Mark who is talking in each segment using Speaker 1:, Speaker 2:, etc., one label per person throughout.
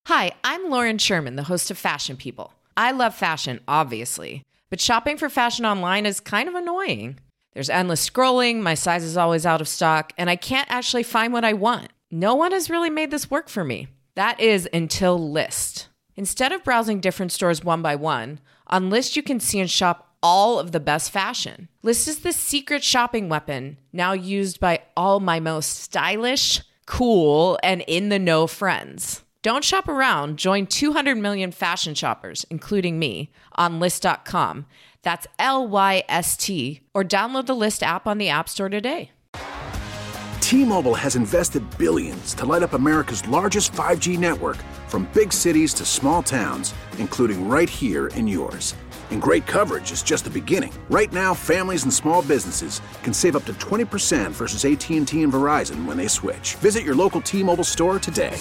Speaker 1: Hi, I'm Lauren Sherman, the host of Fashion People. I love fashion, obviously, but shopping for fashion online is kind of annoying. There's endless scrolling, my size is always out of stock, and I can't actually find what I want. No one has really made this work for me. That is until Lyst. Instead of browsing different stores one by one, on Lyst you can see and shop all of the best fashion. Lyst is the secret shopping weapon, now used by all my most stylish, cool, and in-the-know friends. Don't shop around. Join 200 million fashion shoppers, including me, on Lyst.com. That's Lyst, or download the Lyst app on the App Store today.
Speaker 2: T-Mobile has invested billions to light up America's largest 5G network, from big cities to small towns, including right here in yours. And great coverage is just the beginning. Right now, families and small businesses can save up to 20% versus AT&T and Verizon when they switch. Visit your local T-Mobile store today.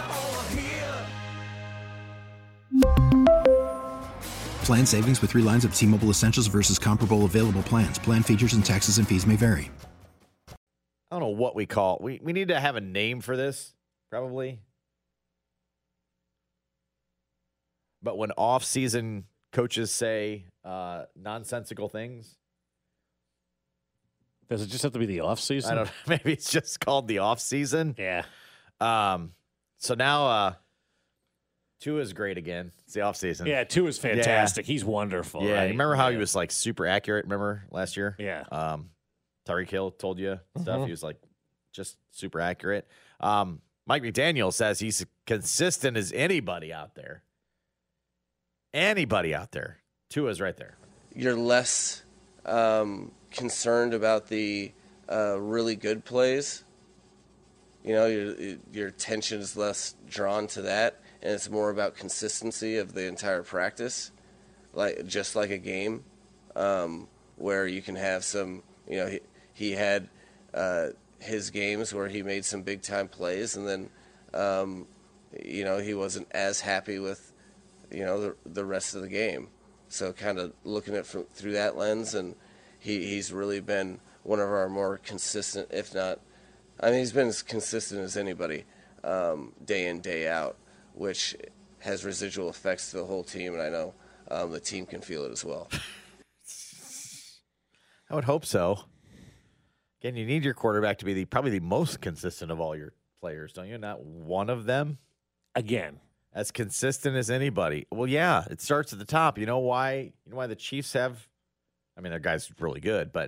Speaker 3: Plan savings with 3 lines of T-Mobile Essentials versus comparable available plans. Plan features and taxes and fees may vary.
Speaker 4: I don't know what we call it. We need to have a name for this, probably. But when off-season coaches say nonsensical things.
Speaker 5: Does it just have to be the off-season?
Speaker 4: I don't know. Maybe it's just called the off-season.
Speaker 5: Yeah.
Speaker 4: So now Tua is great again. It's the offseason.
Speaker 5: Yeah, Tua is fantastic. Yeah. He's wonderful.
Speaker 4: Yeah,
Speaker 5: right?
Speaker 4: Remember how he was like super accurate? Remember last year?
Speaker 5: Yeah.
Speaker 4: Tyreek Hill told you stuff. He was like just super accurate. Mike McDaniel says he's consistent as anybody out there. Anybody out there. Tua's right there.
Speaker 6: You're less concerned about the really good plays. You know, your attention is less drawn to that. And it's more about consistency of the entire practice, just like a game, where you can have some. You know, he had his games where he made some big time plays, and then he wasn't as happy with the rest of the game. So kind of looking at it through that lens, and he's really been one of our more consistent, if not, he's been as consistent as anybody, day in, day out, which has residual effects to the whole team, and I know the team can feel it as well.
Speaker 4: I would hope so. Again, you need your quarterback to be probably the most consistent of all your players, don't you? Not one of them?
Speaker 5: Again.
Speaker 4: As consistent as anybody. Well, yeah, it starts at the top. You know why? You know why the Chiefs have? Their guy's really good, but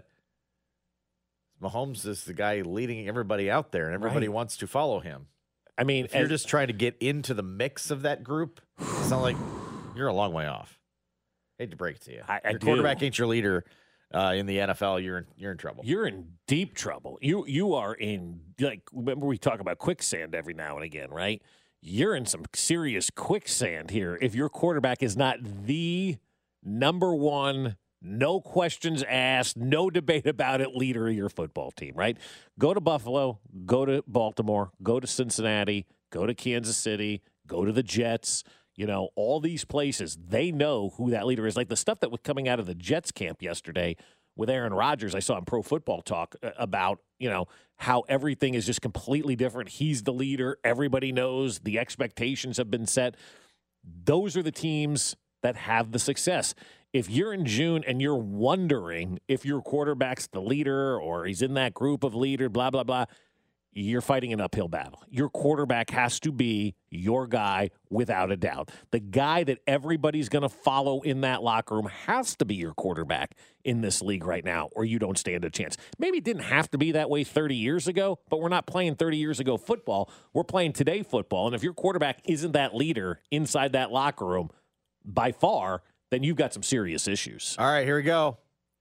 Speaker 4: Mahomes is the guy leading everybody out there, and everybody wants to follow him. If you're just trying to get into the mix of that group, it's not like you're a long way off. Hate to break it to you. Your quarterback ain't your leader in the NFL. You're in trouble.
Speaker 5: You're in deep trouble. You are in, remember we talk about quicksand every now and again, right? You're in some serious quicksand here if your quarterback is not the number one, no questions asked, no debate about it, leader of your football team, right? Go to Buffalo, go to Baltimore, go to Cincinnati, go to Kansas City, go to the Jets. All these places, they know who that leader is. Like the stuff that was coming out of the Jets camp yesterday with Aaron Rodgers, I saw on Pro Football Talk about, how everything is just completely different. He's the leader. Everybody knows the expectations have been set. Those are the teams that have the success. If you're in June and you're wondering if your quarterback's the leader or he's in that group of leaders, blah, blah, blah, you're fighting an uphill battle. Your quarterback has to be your guy without a doubt. The guy that everybody's going to follow in that locker room has to be your quarterback in this league right now, or you don't stand a chance. Maybe it didn't have to be that way 30 years ago, but we're not playing 30 years ago football. We're playing today football, and if your quarterback isn't that leader inside that locker room by far, then you've got some serious issues.
Speaker 4: All right, here we go.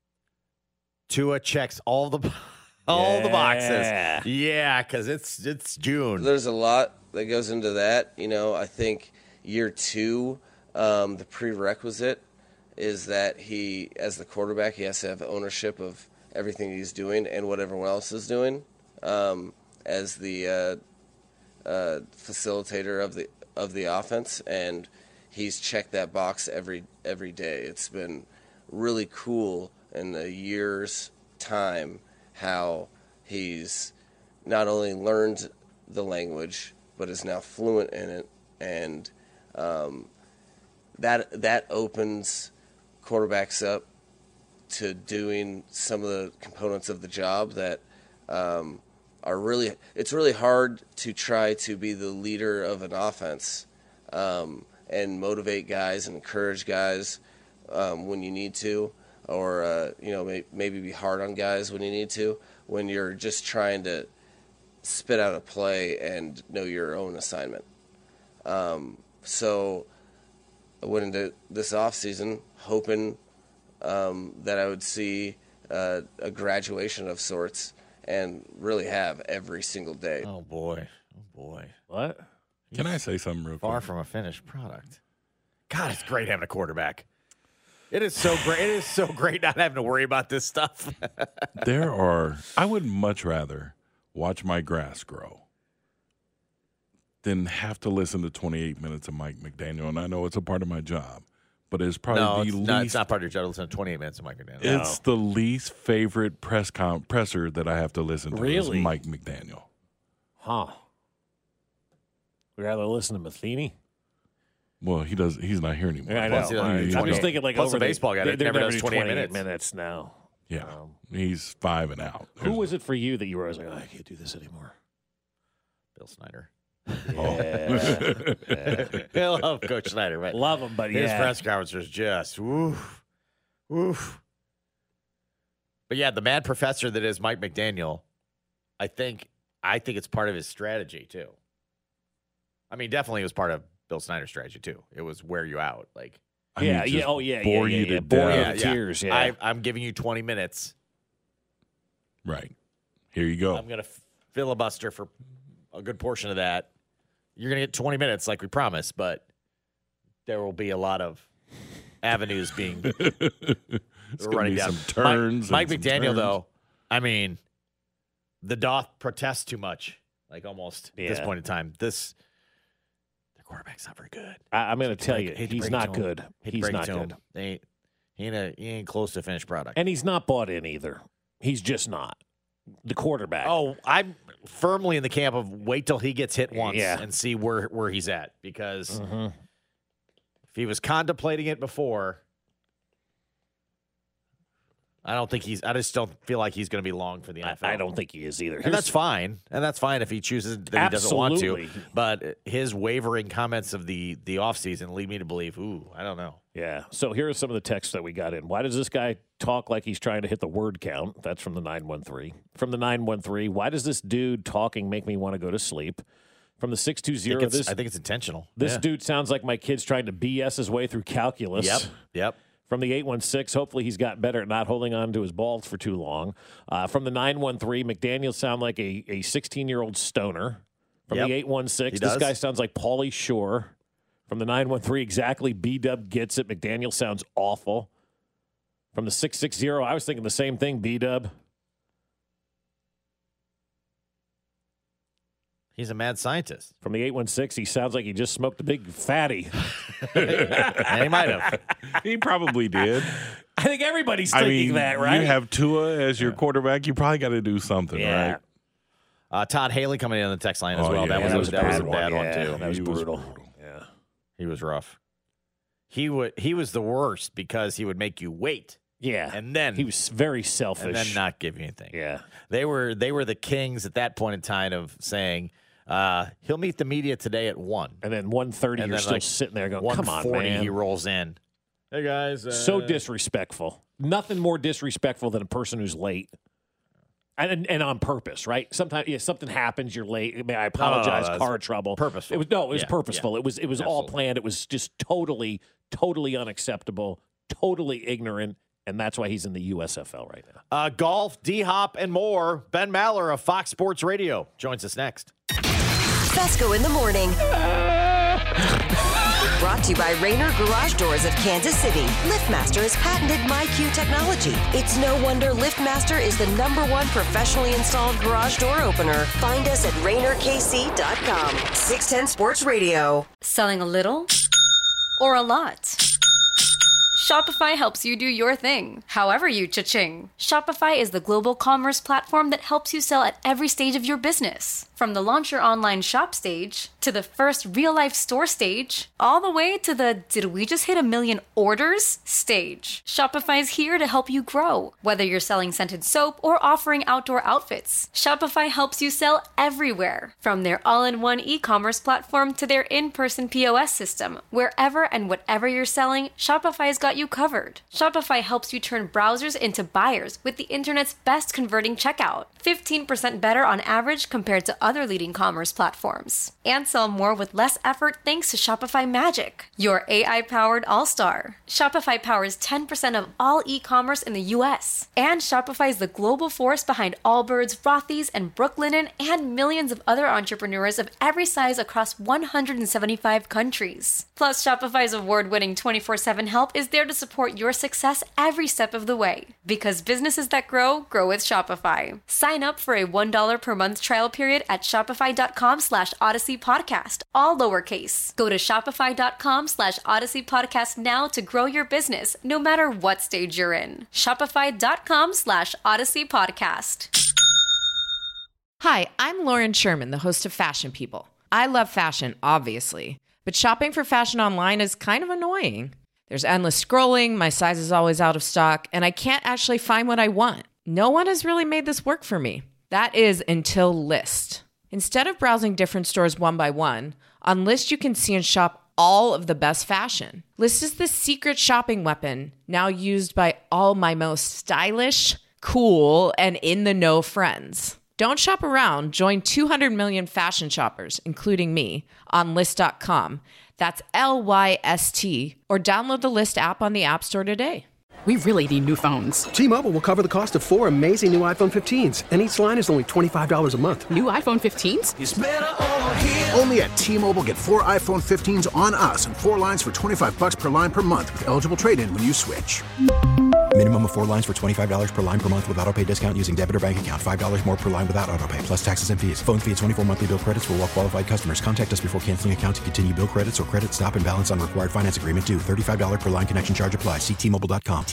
Speaker 4: Tua checks all the boxes. Yeah, because it's June.
Speaker 6: There's a lot that goes into that. I think year 2, the prerequisite is that he, as the quarterback, he has to have ownership of everything he's doing and what everyone else is doing. As the facilitator of the offense, and he's checked that box every day. It's been really cool in a year's time how he's not only learned the language but is now fluent in it and that opens quarterbacks up to doing some of the components of the job that are really. It's really hard to try to be the leader of an offense and motivate guys and encourage guys when you need to, or maybe be hard on guys when you need to, when you're just trying to spit out a play and know your own assignment. So I went into this offseason hoping that I would see a graduation of sorts, and really have every single day.
Speaker 4: Oh, boy.
Speaker 5: What?
Speaker 7: Can I say something real quick?
Speaker 4: Far from a finished product. God, it's great having a quarterback. It is so great. It is so great not having to worry about this stuff.
Speaker 7: I would much rather watch my grass grow than have to listen to 28 minutes of Mike McDaniel. And I know it's a part of my job, but it's probably
Speaker 4: it's not part of your job to listen to 28 minutes of Mike McDaniel.
Speaker 7: It's the least favorite presser that I have to listen to is
Speaker 5: Really?
Speaker 7: Mike McDaniel.
Speaker 5: Huh. We'd rather listen to Matheny?
Speaker 7: Well, he's not here anymore.
Speaker 5: I know.
Speaker 4: Plus,
Speaker 5: I'm just thinking like
Speaker 4: plus
Speaker 5: over
Speaker 4: the baseball guy that
Speaker 5: they're
Speaker 4: never
Speaker 5: never
Speaker 4: does
Speaker 5: do
Speaker 4: 28
Speaker 5: minutes now.
Speaker 7: Yeah, he's 5 and out.
Speaker 5: Who was it for you that you were always like, I can't do this anymore?
Speaker 4: Bill Snyder.
Speaker 5: Yeah.
Speaker 4: I love Coach Snyder, but
Speaker 5: Love him, but
Speaker 4: his press conference was just woof. But yeah, the mad professor that is Mike McDaniel, I think it's part of his strategy too. I mean, definitely it was part of Bill Snyder's strategy too. It was wear you out, like
Speaker 7: I mean, just bore you to
Speaker 5: Bore you
Speaker 7: death.
Speaker 5: to tears, yeah.
Speaker 4: I'm giving you 20 minutes.
Speaker 7: Right. Here you go.
Speaker 4: I'm going to filibuster for a good portion of that. You're going to get 20 minutes like we promised, but there will be a lot of avenues being running
Speaker 7: be
Speaker 4: down.
Speaker 7: some turns.
Speaker 4: Mike
Speaker 7: and some
Speaker 4: McDaniel,
Speaker 7: turns.
Speaker 4: though, I mean, the doth protest too much, like almost at this
Speaker 5: Yeah.
Speaker 4: point in time. The quarterback's not very good.
Speaker 5: I'm going to tell you,
Speaker 4: Hate to
Speaker 5: he's
Speaker 4: break it
Speaker 5: not
Speaker 4: to him.
Speaker 5: good.
Speaker 4: Hate to
Speaker 5: He's
Speaker 4: break it
Speaker 5: not
Speaker 4: to
Speaker 5: good.
Speaker 4: him. He ain't close to a finished product.
Speaker 5: And he's not bought in either. He's just not. The quarterback.
Speaker 4: Oh, I'm firmly in the camp of wait till he gets hit once
Speaker 5: Yeah.
Speaker 4: and see where he's at. Because
Speaker 5: Mhm.
Speaker 4: if he was contemplating it before, I just don't feel like he's going to be long for the NFL.
Speaker 5: I don't think he is either.
Speaker 4: And that's fine. And that's fine if he chooses that he doesn't want to.
Speaker 5: Absolutely.
Speaker 4: But his wavering comments of the offseason lead me to believe, I don't know.
Speaker 5: Yeah. So here are some of the texts that we got in. Why does this guy talk like he's trying to hit the word count? That's from the 913. From the 913, why does this dude talking make me want to go to sleep? From the 620,
Speaker 4: I think it's intentional.
Speaker 5: this
Speaker 4: Yeah.
Speaker 5: dude sounds like my kid's trying to BS his way through calculus.
Speaker 4: Yep.
Speaker 5: From the 816, hopefully he's gotten better at not holding on to his balls for too long. From the 913, McDaniel sound like a 16-year-old stoner. From
Speaker 4: Yep.
Speaker 5: the 816,
Speaker 4: He
Speaker 5: this
Speaker 4: does.
Speaker 5: guy sounds like Pauly Shore. From the 913, exactly, B-Dub gets it. McDaniel sounds awful. From the 660, I was thinking the same thing, B-Dub.
Speaker 4: He's a mad scientist.
Speaker 5: From the 816, he sounds like he just smoked a big fatty.
Speaker 4: And he might have.
Speaker 7: He probably did.
Speaker 5: I think everybody's
Speaker 7: I
Speaker 5: thinking
Speaker 7: mean,
Speaker 5: that, right?
Speaker 7: you have Tua as your quarterback. You probably got to do something,
Speaker 5: Yeah.
Speaker 7: right?
Speaker 4: Todd Haley coming in on the text line as
Speaker 7: Oh,
Speaker 4: well.
Speaker 7: yeah,
Speaker 4: That was a bad one
Speaker 5: Yeah,
Speaker 4: too.
Speaker 5: that was
Speaker 7: He was
Speaker 5: brutal.
Speaker 7: brutal.
Speaker 5: Yeah.
Speaker 4: He was rough. He was the worst because he would make you wait
Speaker 5: Yeah.
Speaker 4: and then
Speaker 5: he was very selfish.
Speaker 4: and then not give you anything.
Speaker 5: Yeah.
Speaker 4: They were the kings at that point in time of saying he'll meet the media today at 1.
Speaker 5: And then 1:30,
Speaker 4: And
Speaker 5: you're
Speaker 4: then,
Speaker 5: still
Speaker 4: like,
Speaker 5: sitting there going, come on,
Speaker 4: 1:40
Speaker 5: man.
Speaker 4: he rolls in. Hey guys,
Speaker 5: So disrespectful. Nothing more disrespectful than a person who's late. And on purpose, right? Sometimes something happens, you're late. I mean, I apologize,
Speaker 4: that's
Speaker 5: car trouble.
Speaker 4: purposeful.
Speaker 5: It was
Speaker 4: Yeah,
Speaker 5: purposeful.
Speaker 4: yeah.
Speaker 5: It was all
Speaker 4: Absolutely.
Speaker 5: planned. It was just totally unacceptable, totally ignorant, and that's why he's in the USFL right now.
Speaker 4: Golf, D-Hop, and more. Ben Maller of Fox Sports Radio joins us next.
Speaker 8: Fesco in the morning. Brought to you by Rainer Garage Doors of Kansas City. LiftMaster has patented MyQ technology. It's no wonder LiftMaster is the #1 professionally installed garage door opener. Find us at RainerKC.com. 610 Sports Radio.
Speaker 9: Selling a little or a lot? Shopify helps you do your thing, however you cha-ching. Shopify is the global commerce platform that helps you sell at every stage of your business. From the launch your online shop stage, to the first real-life store stage, all the way to the did we just hit 1 million orders stage. Shopify's here to help you grow. Whether you're selling scented soap or offering outdoor outfits, Shopify helps you sell everywhere. From their all-in-one e-commerce platform to their in-person POS system, wherever and whatever you're selling, Shopify's got you covered. Shopify helps you turn browsers into buyers with the internet's best converting checkout. 15% better on average compared to other leading commerce platforms. And sell more with less effort thanks to Shopify Magic, your AI-powered all-star. Shopify powers 10% of all e-commerce in the U.S. And Shopify is the global force behind Allbirds, Rothy's, and Brooklinen, and millions of other entrepreneurs of every size across 175 countries. Plus, Shopify's award-winning 24/7 help is there to support your success every step of the way. Because businesses that grow, grow with Shopify. Sign up for a $1 per month trial period at shopify.com/Odyssey Podcast, all lowercase. Go to shopify.com/Odyssey Podcast now to grow your business, no matter what stage you're in. Shopify.com/Odyssey Podcast.
Speaker 1: Hi, I'm Lauren Sherman, the host of Fashion People. I love fashion, obviously, but shopping for fashion online is kind of annoying. There's endless scrolling, my size is always out of stock, and I can't actually find what I want. No one has really made this work for me. That is until Lyst. Instead of browsing different stores one by one, on Lyst you can see and shop all of the best fashion. Lyst is the secret shopping weapon now used by all my most stylish, cool, and in-the-know friends. Don't shop around. Join 200 million fashion shoppers, including me, on Lyst.com. That's Lyst, or download the Lyst app on the App Store today.
Speaker 10: We really need new phones.
Speaker 11: T-Mobile will cover the cost of 4 amazing new iPhone 15s, and each line is only $25 a month.
Speaker 10: New iPhone 15s?
Speaker 2: It's better over here. Only at T-Mobile, get 4 iPhone 15s on us and 4 lines for $25 per line per month with eligible trade-in when you switch.
Speaker 3: Minimum of 4 lines for $25 per line per month with autopay discount using debit or bank account. $5 more per line without autopay, plus taxes and fees. Phone fee at 24 monthly bill credits for well qualified customers. Contact us before canceling account to continue bill credits or credit stop and balance on required finance agreement due. $35 per line connection charge applies. See T-Mobile.com.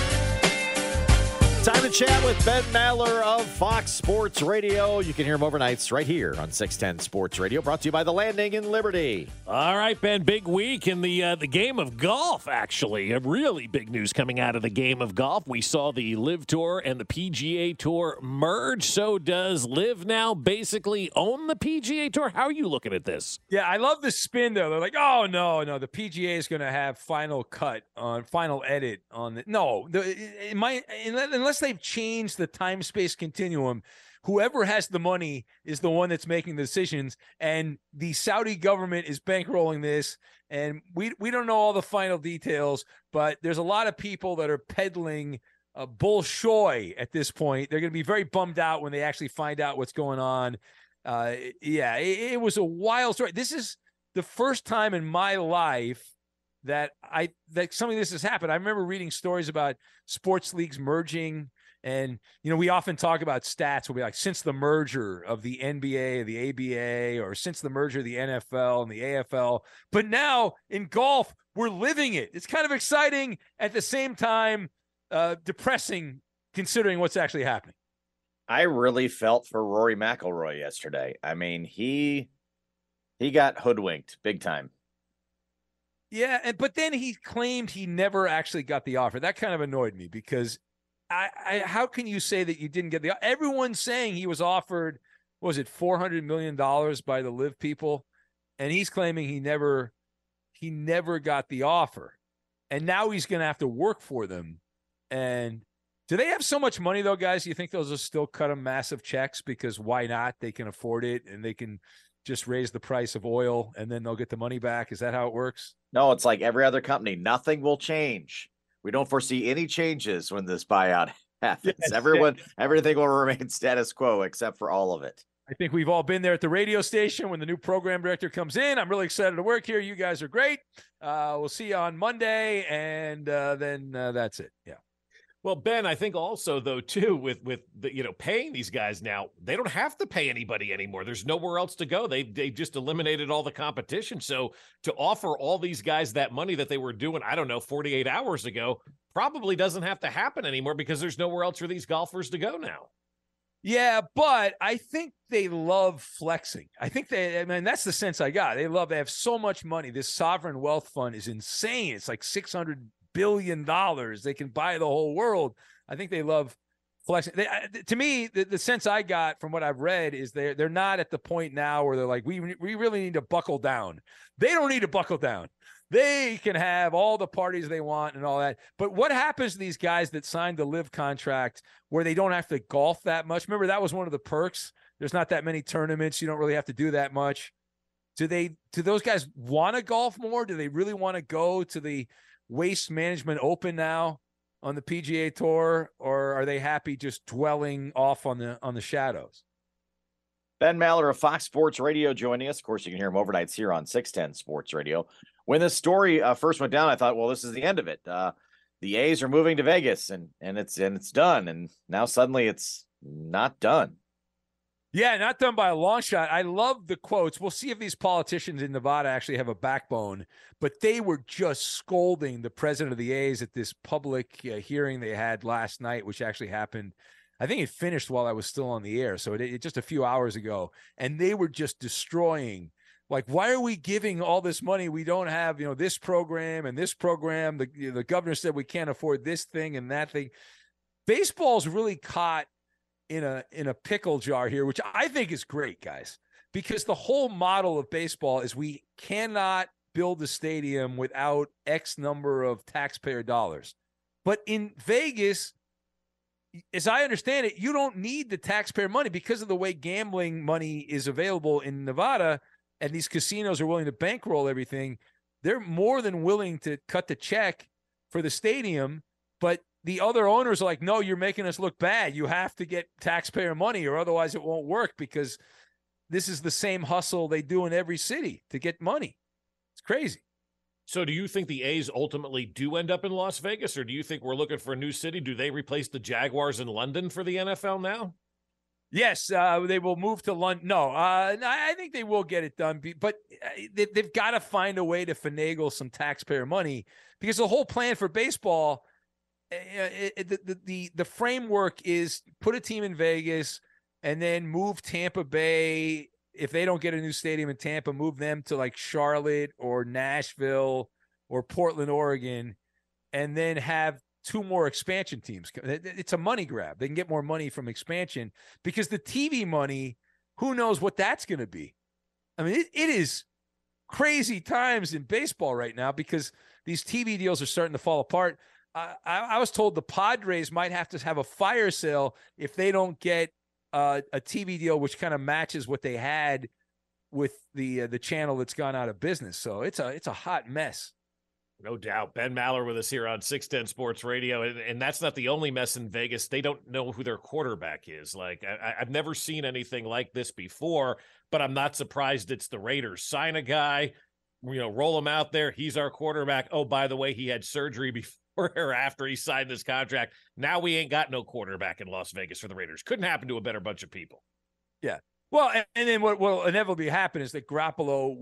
Speaker 4: Time to chat with Ben Maller of Fox Sports Radio. You can hear him overnights right here on 610 Sports Radio, brought to you by The Landing in Liberty.
Speaker 5: All right, Ben, big week in the game of golf, actually. A really big news coming out of the game of golf. We saw the LIV Tour and the PGA Tour merge. So does LIV now basically own the PGA Tour? How are you looking at this?
Speaker 12: Yeah, I love the spin, though. They're like, oh, no, the PGA is going to have final edit on the – no, unless they've changed the time-space continuum, whoever has the money is the one that's making the decisions, and the Saudi government is bankrolling this, and we don't know all the final details, but there's a lot of people that are peddling bullshoy at this point. They're going to be very bummed out when they actually find out what's going on. It was a wild story. This is the first time in my life that something like this has happened. I remember reading stories about sports leagues merging, and we often talk about stats. We'll be like, since the merger of the NBA, the ABA, or since the merger of the NFL and the AFL. But now in golf, we're living it. It's kind of exciting, at the same time depressing, considering what's actually happening.
Speaker 4: I really felt for Rory McIlroy yesterday. I mean, he got hoodwinked big time.
Speaker 12: Yeah, but then he claimed he never actually got the offer. That kind of annoyed me, because how can you say that you didn't get the – everyone's saying he was offered, what was it, $400 million by the LIV people, and he's claiming he never got the offer. And now he's going to have to work for them. And do they have so much money, though, guys? You think they'll just still cut them massive checks because why not? They can afford it, and they can just raise the price of oil, and then they'll get the money back. Is that how it works?
Speaker 4: No, it's like every other company. Nothing will change. We don't foresee any changes when this buyout happens. Yes, everything will remain status quo except for all of it.
Speaker 12: I think we've all been there at the radio station when the new program director comes in. I'm really excited to work here. You guys are great. We'll see you on Monday, and then that's it. Yeah.
Speaker 5: Well, Ben, I think also though too with the, paying these guys now, they don't have to pay anybody anymore. There's nowhere else to go. They just eliminated all the competition. So to offer all these guys that money that they were doing, I don't know, 48 hours ago, probably doesn't have to happen anymore because there's nowhere else for these golfers to go now.
Speaker 12: Yeah, but I think they love flexing. That's the sense I got. They have so much money. This sovereign wealth fund is insane. It's like $600 billion. They can buy the whole world. I think they love flexing. To me, the sense I got from what I've read is they're not at the point now where they're like, we really need to buckle down. They don't need to buckle down. They can have all the parties they want and all that. But what happens to these guys that signed the live contract where they don't have to golf that much? Remember, that was one of the perks. There's not that many tournaments. You don't really have to do that much. Do those guys want to golf more? Do they really want to go to the Waste Management Open now on the PGA Tour, or are they happy just dwelling off on the shadows?
Speaker 13: Ben Maller of Fox Sports Radio joining us. Of course, you can hear him overnights here on 610 Sports Radio. When this story first went down, I thought, well, this is the end of it. The A's are moving to Vegas, and it's done. And now suddenly it's not done.
Speaker 12: Yeah, not done by a long shot. I love the quotes. We'll see if these politicians in Nevada actually have a backbone. But they were just scolding the president of the A's at this public hearing they had last night, which actually happened. I think it finished while I was still on the air. So it just a few hours ago. And they were just destroying. Like, why are we giving all this money? We don't have, this program and this program. The governor said we can't afford this thing and that thing. Baseball's really caught in a pickle jar here, which I think is great, guys, because the whole model of baseball is we cannot build a stadium without X number of taxpayer dollars. But in Vegas, as I understand it, you don't need the taxpayer money because of the way gambling money is available in Nevada. And these casinos are willing to bankroll everything. They're more than willing to cut the check for the stadium. But the other owners are like, no, you're making us look bad. You have to get taxpayer money or otherwise it won't work, because this is the same hustle they do in every city to get money. It's crazy.
Speaker 5: So do you think the A's ultimately do end up in Las Vegas, or do you think we're looking for a new city? Do they replace the Jaguars in London for the NFL now?
Speaker 12: Yes, they will move to London. No, I think they will get it done, but they've got to find a way to finagle some taxpayer money, because the whole plan for baseball, the framework is put a team in Vegas and then move Tampa Bay. If they don't get a new stadium in Tampa, move them to like Charlotte or Nashville or Portland, Oregon, and then have two more expansion teams. It's a money grab. They can get more money from expansion, because the TV money, who knows what that's going to be. I mean, it is crazy times in baseball right now, because these TV deals are starting to fall apart. I was told the Padres might have to have a fire sale if they don't get a TV deal which kind of matches what they had with the channel that's gone out of business. So it's a hot mess.
Speaker 5: No doubt. Ben Maller with us here on 610 Sports Radio. And that's not the only mess in Vegas. They don't know who their quarterback is. Like, I've never seen anything like this before, but I'm not surprised it's the Raiders. Sign a guy, roll him out there. He's our quarterback. Oh, by the way, he had surgery before or after he signed this contract. Now we ain't got no quarterback in Las Vegas for the Raiders. Couldn't happen to a better bunch of people.
Speaker 12: Yeah. Well, and then what will inevitably happen is that Garoppolo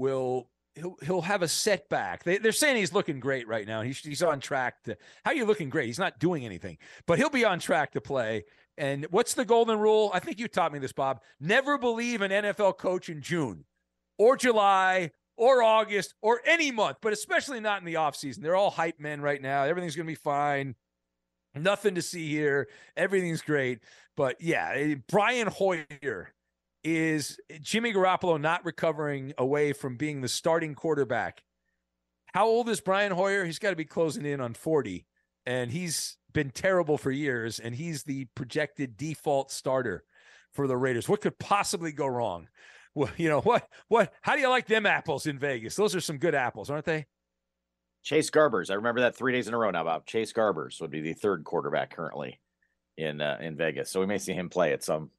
Speaker 12: he'll have a setback. They're saying he's looking great right now. He's on track to. How are you looking great? He's not doing anything, but he'll be on track to play. And what's the golden rule? I think you taught me this, Bob. Never believe an NFL coach in June or July or August or any month, but especially not in the offseason. They're all hype men right now. Everything's going to be fine. Nothing to see here. Everything's great. But yeah, Brian Hoyer. Is Jimmy Garoppolo not recovering away from being the starting quarterback? How old is Brian Hoyer? He's got to be closing in on 40, and he's been terrible for years, and he's the projected default starter for the Raiders. What could possibly go wrong? Well, what? How do you like them apples in Vegas? Those are some good apples, aren't they?
Speaker 13: Chase Garbers. I remember that 3 days in a row now, Bob. Chase Garbers would be the third quarterback currently in Vegas. So we may see him play at some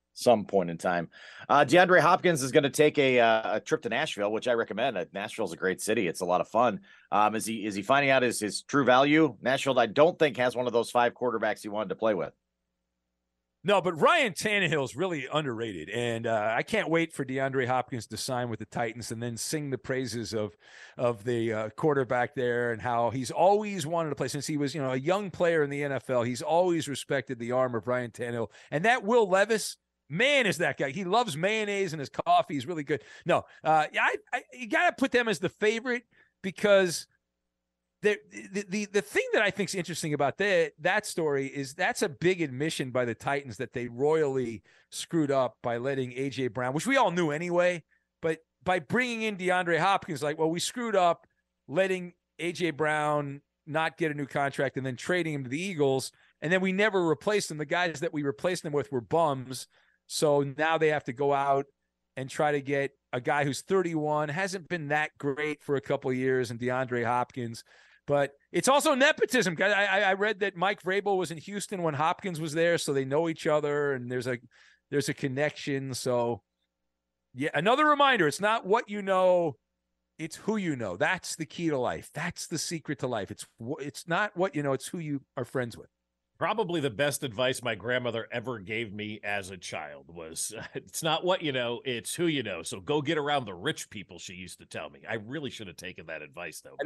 Speaker 13: some point in time. DeAndre Hopkins is going to take a trip to Nashville, which I recommend. Nashville's a great city. It's a lot of fun. Is he finding out his true value? Nashville, I don't think, has one of those 5 quarterbacks he wanted to play with.
Speaker 12: No, but Ryan Tannehill's really underrated, and I can't wait for DeAndre Hopkins to sign with the Titans and then sing the praises of the quarterback there and how he's always wanted to play since he was, a young player in the NFL. He's always respected the arm of Ryan Tannehill, and that Will Levis, man, is that guy. He loves mayonnaise in his coffee. He's really good. No, you got to put them as the favorite because the thing that I think is interesting about that story is that's a big admission by the Titans that they royally screwed up by letting A.J. Brown, which we all knew anyway, but by bringing in DeAndre Hopkins, we screwed up letting A.J. Brown not get a new contract and then trading him to the Eagles, and then we never replaced him. The guys that we replaced him with were bums, so now they have to go out and try to get a guy who's 31, hasn't been that great for a couple of years, and DeAndre Hopkins. But it's also nepotism. I read that Mike Vrabel was in Houston when Hopkins was there, so they know each other, and there's a connection. So, yeah, another reminder, it's not what you know, it's who you know. That's the key to life. That's the secret to life. It's not what you know, it's who you are friends with.
Speaker 5: Probably the best advice my grandmother ever gave me as a child was, it's not what you know, it's who you know. So go get around the rich people, she used to tell me. I really should have taken that advice, though.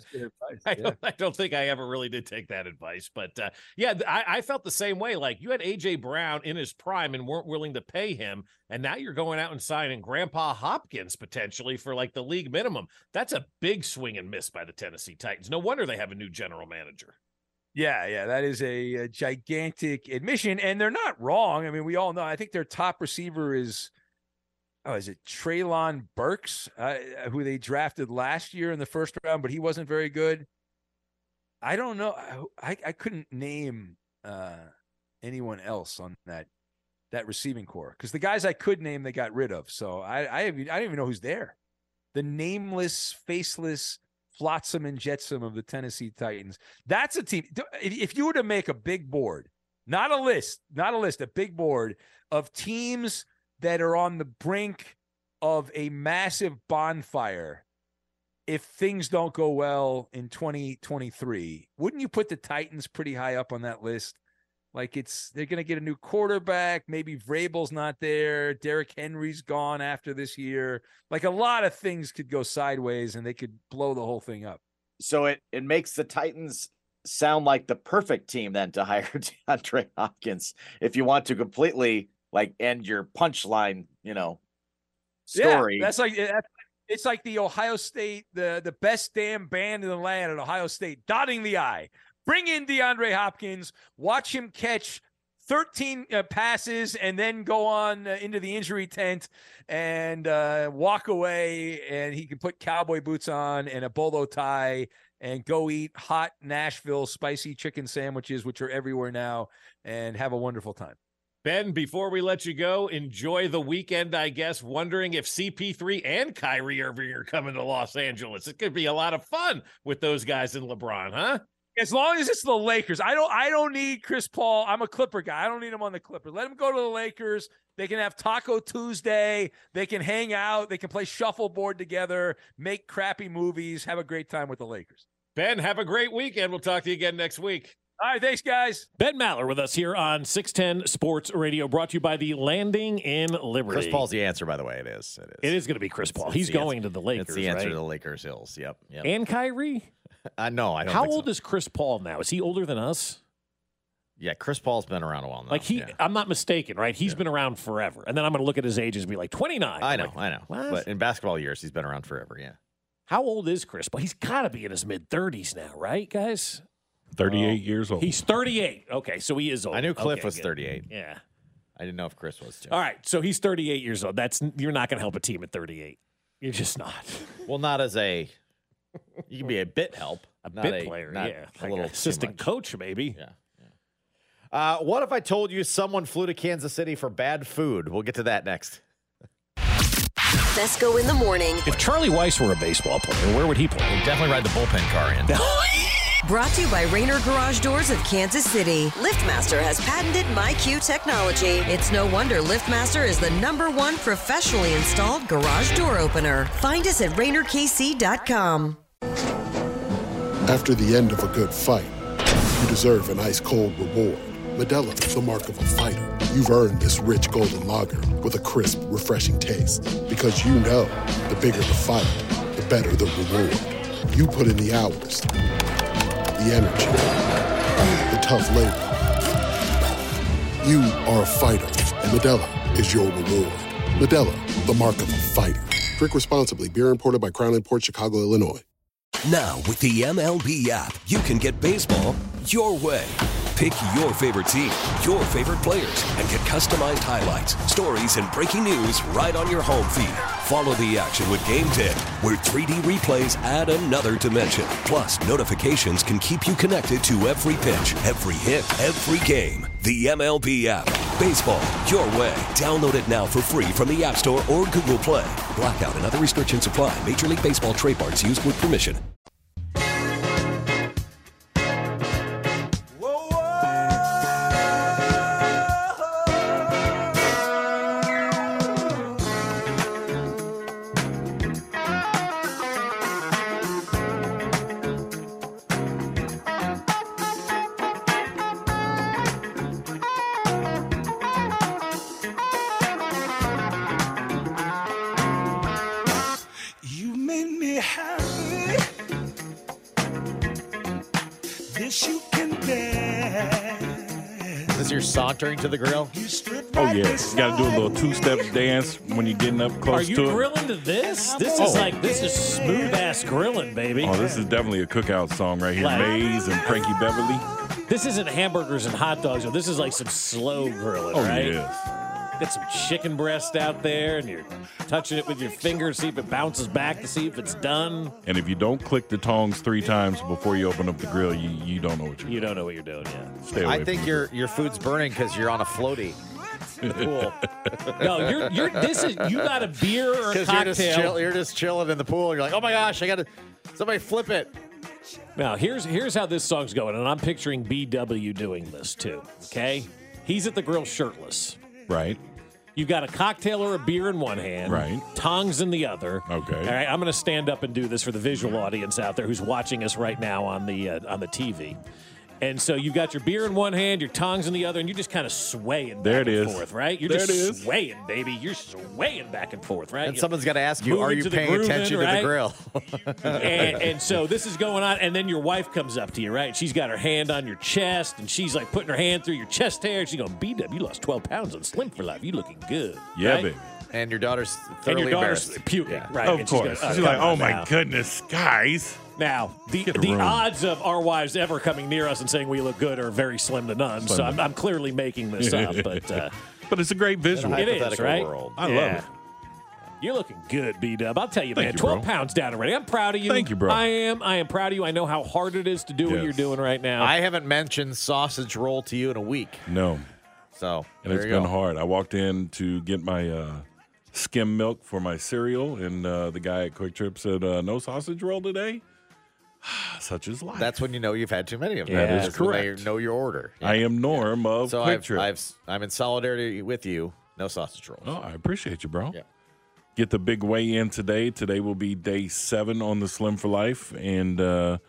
Speaker 5: I don't think I ever really did take that advice. But, I felt the same way. Like, you had A.J. Brown in his prime and weren't willing to pay him, and now you're going out and signing Grandpa Hopkins potentially for, the league minimum. That's a big swing and miss by the Tennessee Titans. No wonder they have a new general manager.
Speaker 12: Yeah, that is a gigantic admission, and they're not wrong. I mean, we all know. I think their top receiver is it Treylon Burks, who they drafted last year in the first round, but he wasn't very good. I don't know. I couldn't name anyone else on that receiving core because the guys I could name they got rid of. So I don't even know who's there. The nameless, faceless flotsam and jetsam of the Tennessee Titans. That's a team. If you were to make a big board, not a list, a big board of teams that are on the brink of a massive bonfire, if things don't go well in 2023, wouldn't you put the Titans pretty high up on that list? They're going to get a new quarterback. Maybe Vrabel's not there. Derrick Henry's gone after this year. A lot of things could go sideways and they could blow the whole thing up.
Speaker 13: So it makes the Titans sound like the perfect team then to hire DeAndre Hopkins if you want to completely end your punchline, story.
Speaker 12: Yeah, it's like the Ohio State, the best damn band in the land at Ohio State, dotting the I. Bring in DeAndre Hopkins, watch him catch 13 passes and then go on into the injury tent and walk away, and he can put cowboy boots on and a bolo tie and go eat hot Nashville spicy chicken sandwiches, which are everywhere now, and have a wonderful time.
Speaker 5: Ben, before we let you go, enjoy the weekend, I guess, wondering if CP3 and Kyrie Irving are coming to Los Angeles. It could be a lot of fun with those guys and LeBron, huh?
Speaker 12: As long as it's the Lakers. I don't need Chris Paul. I'm a Clipper guy. I don't need him on the Clippers. Let him go to the Lakers. They can have Taco Tuesday. They can hang out. They can play shuffleboard together, make crappy movies, have a great time with the Lakers.
Speaker 5: Ben, have a great weekend. We'll talk to you again next week.
Speaker 12: All right, thanks, guys.
Speaker 5: Ben Maller with us here on 610 Sports Radio, brought to you by the Landing in Liberty.
Speaker 4: Chris Paul's the answer, by the way. It is.
Speaker 5: It is going to be Chris Paul. He's going to the Lakers,
Speaker 4: It's the answer
Speaker 5: right?
Speaker 4: to the Lakers Hills. Yep.
Speaker 5: And Kyrie?
Speaker 4: No, I don't
Speaker 5: How
Speaker 4: think
Speaker 5: old
Speaker 4: so.
Speaker 5: is Chris Paul now? Is he older than us?
Speaker 4: Yeah, Chris Paul's been around a while now.
Speaker 5: I'm not mistaken, right? He's been around forever. And then I'm going to look at his age and be like 29.
Speaker 4: I know.
Speaker 5: What?
Speaker 4: But in basketball years, he's been around forever, yeah.
Speaker 5: How old is Chris Paul? He's got to be in his mid-30s now, right, guys?
Speaker 7: 38 years old.
Speaker 5: He's 38. Okay, so he is old.
Speaker 4: I knew Cliff
Speaker 5: Okay,
Speaker 4: was
Speaker 5: good.
Speaker 4: 38.
Speaker 5: Yeah.
Speaker 4: I didn't know if Chris was too.
Speaker 5: All right, so he's 38 years old. You're not going to help a team at 38. You're just not.
Speaker 4: Well, not as a – you can be a bit help.
Speaker 5: A bit player, yeah.
Speaker 4: A little
Speaker 5: assistant coach, maybe.
Speaker 4: Yeah. What if I told you someone flew to Kansas City for bad food? We'll get to that next.
Speaker 8: Fesco in the morning.
Speaker 5: If Charlie Weiss were a baseball player, where would he play?
Speaker 4: He'd definitely ride the bullpen car in.
Speaker 8: Brought to you by Rainer Garage Doors of Kansas City. LiftMaster has patented MyQ technology. It's no wonder LiftMaster is the #1 professionally installed garage door opener. Find us at RainerKC.com.
Speaker 14: After the end of a good fight, you deserve an ice-cold reward. Modelo, the mark of a fighter. You've earned this rich golden lager with a crisp, refreshing taste. Because you know, the bigger the fight, the better the reward. You put in the hours, the energy, the tough labor. You are a fighter, and Modelo is your reward. Modelo, the mark of a fighter. Drink responsibly. Beer imported by Crown Imports, Chicago, Illinois.
Speaker 15: Now, with the MLB app, you can get baseball your way. Pick your favorite team, your favorite players, and get customized highlights, stories, and breaking news right on your home feed. Follow the action with Game Day, where 3D replays add another dimension. Plus, notifications can keep you connected to every pitch, every hit, every game. The MLB app. Baseball your way. Download it now for free from the App Store or Google Play. Blackout and other restrictions apply. Major League Baseball trademarks used with permission.
Speaker 4: Sauntering to the grill?
Speaker 7: Oh, yes. You got to do a little two-step dance when you're getting up close to it.
Speaker 5: Are you grilling to this? This is smooth-ass grilling, baby.
Speaker 7: Oh, this is definitely a cookout song right here. Maze and Frankie Beverly.
Speaker 5: This isn't hamburgers and hot dogs. This is like some slow grilling, right?
Speaker 7: Yes.
Speaker 5: Get some chicken breast out there, and you're touching it with your finger, see if it bounces back to see if it's done.
Speaker 7: And if you don't click the tongs 3 times before you open up the grill, you don't know what you're doing.
Speaker 5: You don't know what you're doing, yeah.
Speaker 7: Stay away
Speaker 4: I think your food's burning because you're on a floaty. Cool.
Speaker 5: No, you got a beer or a cocktail.
Speaker 4: You're just chilling in the pool. You're like, oh my gosh, I got to somebody flip it.
Speaker 5: Now, here's how this song's going, and I'm picturing BW doing this too, okay? He's at the grill shirtless.
Speaker 7: Right.
Speaker 5: You've got a cocktail or a beer in one hand.
Speaker 7: Right.
Speaker 5: Tongs in the other.
Speaker 7: Okay.
Speaker 5: All right, I'm going to stand up and do this for the visual audience out there who's watching us right now on the TV. And so you've got your beer in one hand, your tongs in the other, and you're just kind of swaying back and forth, right? You're just swaying, baby. You're swaying back and forth, right?
Speaker 4: And someone's got to ask you, are you paying attention to the grill?
Speaker 5: and so this is going on, and then your wife comes up to you, right? She's got her hand on your chest, and she's like putting her hand through your chest hair. She's going, BW, you lost 12 pounds on Slim for Life. You looking good.
Speaker 7: Yeah,
Speaker 5: right?
Speaker 7: baby.
Speaker 4: And your daughter's thoroughly embarrassed.
Speaker 5: Puking, right?
Speaker 7: Of course. She's like, oh my goodness, guys.
Speaker 5: Now, the odds of our wives ever coming near us and saying we look good are very slim to none. So I'm clearly making this up.
Speaker 7: But it's a great visual.
Speaker 5: It is, right?
Speaker 4: World.
Speaker 7: I love it.
Speaker 5: You're looking good, B-Dub. I'll tell you, man.
Speaker 7: You,
Speaker 5: 12 pounds down already. I'm proud of you.
Speaker 7: Thank you, bro.
Speaker 5: I am proud of you. I know how hard it is to do what you're doing right now.
Speaker 4: I haven't mentioned sausage roll to you in a week.
Speaker 7: No.
Speaker 4: So,
Speaker 7: and it's been hard. I walked in to get my skim milk for my cereal, and the guy at Quick Trip said, no sausage roll today? Such is life.
Speaker 4: That's when you know you've had too many of them.
Speaker 7: That is correct.
Speaker 4: They know your order.
Speaker 7: Yeah. I am Norm of Quick Trip.
Speaker 4: I'm in solidarity with you. No sausage rolls.
Speaker 7: Oh, I appreciate you, bro.
Speaker 4: Yeah.
Speaker 7: Get the big weigh-in today. Today will be day 7 on the Slim for Life. And,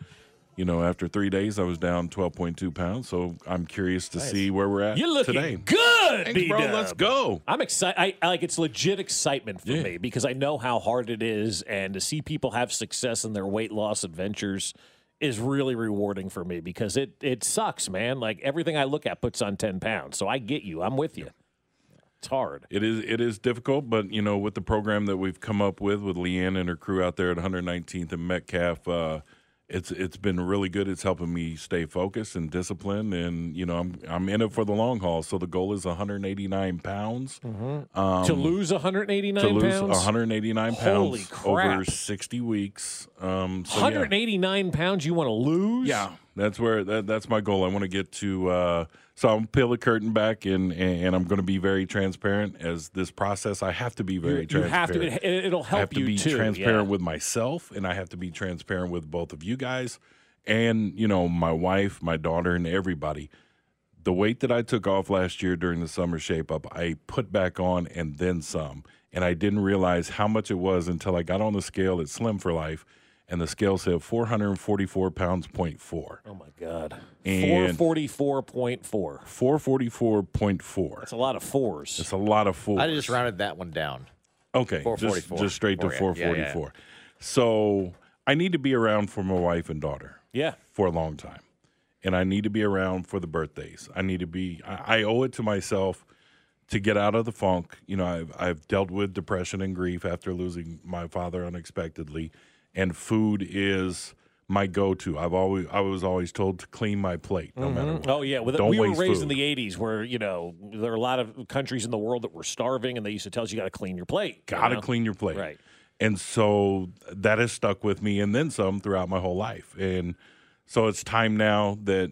Speaker 7: after 3 days, I was down 12.2 pounds. So I'm curious to see where we're at
Speaker 5: You're looking
Speaker 7: today.
Speaker 5: good,
Speaker 7: Thanks, bro. Let's go.
Speaker 5: I'm excited. I it's legit excitement for me because I know how hard it is. And to see people have success in their weight loss adventures is really rewarding for me because it sucks, man. Like everything I look at puts on 10 pounds. So I get you. I'm with you. It's hard.
Speaker 7: It is difficult, but with the program that we've come up with Leanne and her crew out there at 119th and Metcalf, it's been really good. It's helping me stay focused and disciplined, and I'm in it for the long haul. So the goal is 189 pounds.
Speaker 5: Mm-hmm. To lose 189
Speaker 7: pounds. To lose
Speaker 5: pounds?
Speaker 7: 189 pounds.
Speaker 5: Holy crap.
Speaker 7: Over 60 weeks.
Speaker 5: 189 pounds you want to lose?
Speaker 7: Yeah, that's where that's my goal. I want to get to. So I'll peel the curtain back, and I'm going to be very transparent as this process. I have to be very transparent.
Speaker 5: You have to. It'll help you
Speaker 7: I have to be
Speaker 5: too,
Speaker 7: transparent with myself, and I have to be transparent with both of you guys. and, my wife, my daughter, and everybody, the weight that I took off last year during the summer shape-up, I put back on and then some. And I didn't realize how much it was until I got on the scale at Slim for Life, and the scale said 444 pounds, 0.4.
Speaker 5: Oh, my God.
Speaker 7: And
Speaker 5: 444.4.
Speaker 7: 444.4.
Speaker 5: That's a lot of fours.
Speaker 7: It's a lot of fours.
Speaker 4: I just rounded that one down.
Speaker 7: Okay,
Speaker 4: 444.
Speaker 7: just straight to 444. Yeah. So I need to be around for my wife and daughter.
Speaker 5: Yeah.
Speaker 7: For a long time. And I need to be around for the birthdays. I owe it to myself to get out of the funk. I've dealt with depression and grief after losing my father unexpectedly, and food is my go-to. I was always told to clean my plate no matter what.
Speaker 5: Oh, yeah.
Speaker 7: Don't
Speaker 5: we were
Speaker 7: waste
Speaker 5: raised
Speaker 7: food.
Speaker 5: in the 80s where, there are a lot of countries in the world that were starving, and they used to tell us you got to clean your plate.
Speaker 7: Got to clean your plate.
Speaker 5: Right.
Speaker 7: And so that has stuck with me and then some throughout my whole life. And so it's time now that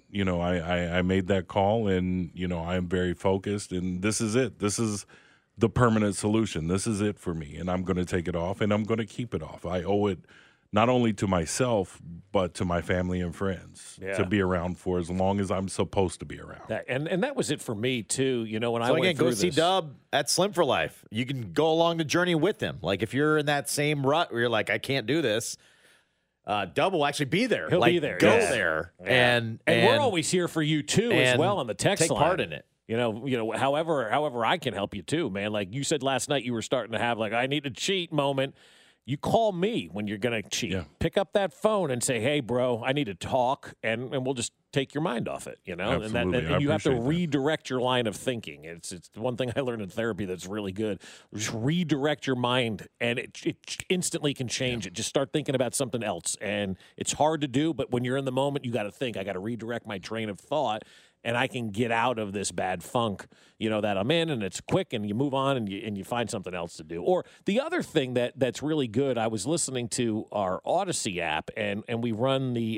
Speaker 7: I made that call, and, I am very focused, and this is it. This is the permanent solution. This is it for me, and I'm going to take it off, and I'm going to keep it off. I owe it not only to myself, but to my family and friends to be around for as long as I'm supposed to be around.
Speaker 5: And that was it for me, too. When I went
Speaker 4: again,
Speaker 5: through
Speaker 4: go see
Speaker 5: this.
Speaker 4: Dub at Slim for Life. You can go along the journey with him. Like, if you're in that same rut where you're like, I can't do this, Dub will actually be there.
Speaker 5: He'll be there.
Speaker 4: Go
Speaker 5: yes.
Speaker 4: there.
Speaker 5: Yeah.
Speaker 4: And
Speaker 5: we're always here for you, too, as well on the text
Speaker 4: take
Speaker 5: line.
Speaker 4: part in it.
Speaker 5: However I can help you, too, man. Like you said last night, you were starting to have, I need to cheat moment. You call me when you're going to cheat. Yeah. Pick up that phone and say, hey, bro, I need to talk, and we'll just take your mind off it,
Speaker 7: Absolutely.
Speaker 5: And you have to redirect your line of thinking. It's the one thing I learned in therapy that's really good. Just redirect your mind, and it instantly can change it. Just start thinking about something else, and it's hard to do, but when you're in the moment, you got to think, I got to redirect my train of thought, and I can get out of this bad funk, that I'm in, and it's quick, and you move on, and you find something else to do. Or the other thing that's really good, I was listening to our Odyssey app, and we run the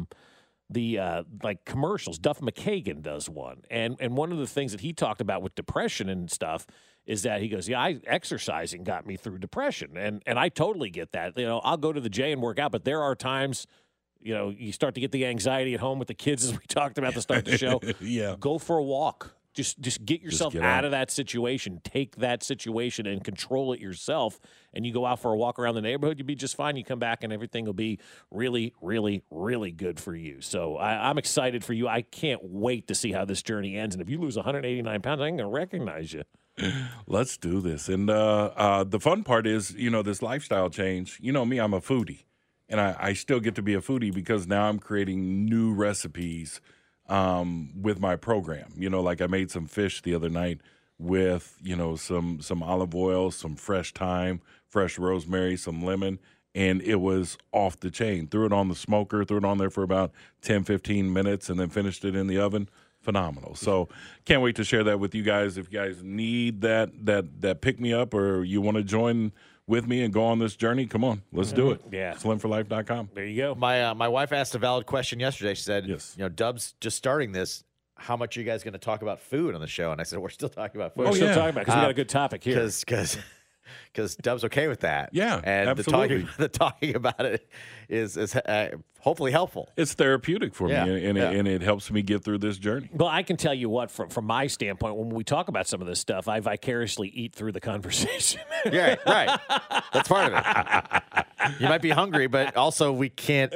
Speaker 5: commercials. Duff McKagan does one, and one of the things that he talked about with depression and stuff is that he goes, exercising got me through depression, and I totally get that. I'll go to the gym and work out, but there are times. You start to get the anxiety at home with the kids, as we talked about to start the show.
Speaker 7: Yeah.
Speaker 5: Go for a walk. Just get yourself out of that situation. Take that situation and control it yourself. And you go out for a walk around the neighborhood, you'll be just fine. You come back and everything will be really, really, really good for you. So I'm excited for you. I can't wait to see how this journey ends. And if you lose 189 pounds, I'm going to recognize you.
Speaker 7: Let's do this. And the fun part is, this lifestyle change. Me, I'm a foodie. And I still get to be a foodie because now I'm creating new recipes with my program. Like I made some fish the other night with, some olive oil, some fresh thyme, fresh rosemary, some lemon, and it was off the chain. Threw it on the smoker, threw it on there for about 10, 15 minutes, and then finished it in the oven. Phenomenal. So can't wait to share that with you guys. If you guys need that pick-me-up or you want to join with me and go on this journey, come on, let's do it.
Speaker 5: Yeah.
Speaker 7: SlimForLife.com.
Speaker 5: There you go.
Speaker 4: My wife asked a valid question yesterday. She said,
Speaker 7: yes.
Speaker 4: Dub's just starting this. How much are you guys going to talk about food on the show? And I said, we're still talking about food.
Speaker 5: We're still talking about because we got a good topic here.
Speaker 4: Because Dub's okay with that.
Speaker 7: Yeah,
Speaker 4: and
Speaker 7: absolutely.
Speaker 4: the talking about it is hopefully helpful.
Speaker 7: It's therapeutic for me, and it helps me get through this journey.
Speaker 5: Well, I can tell you what, from my standpoint, when we talk about some of this stuff, I vicariously eat through the conversation.
Speaker 4: Yeah, right. That's part of it. You might be hungry, but also we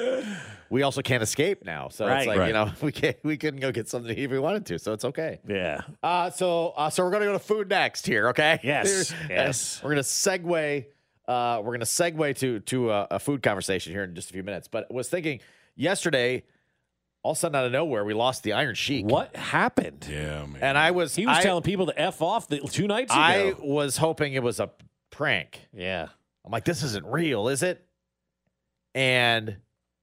Speaker 4: also can't escape now. So it's like, we couldn't go get something to eat if we wanted to. So it's okay.
Speaker 5: Yeah.
Speaker 4: So we're going to go to food next here. Okay.
Speaker 5: Yes. Yes.
Speaker 4: We're going to segue. We're going to segue to a food conversation here in just a few minutes. But I was thinking yesterday, all of a sudden out of nowhere, we lost the Iron Sheik.
Speaker 5: What happened?
Speaker 7: Yeah, man.
Speaker 4: And
Speaker 5: he was telling people to F off 2 nights ago.
Speaker 4: I was hoping it was a prank.
Speaker 5: Yeah.
Speaker 4: I'm like, this isn't real, is it? And